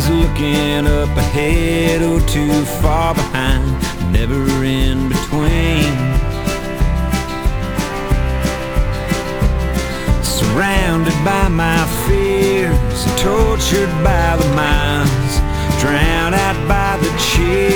eyes looking up ahead or too far behind, never in between. Surrounded by my fears, tortured by the miles, drowned out by the cheers.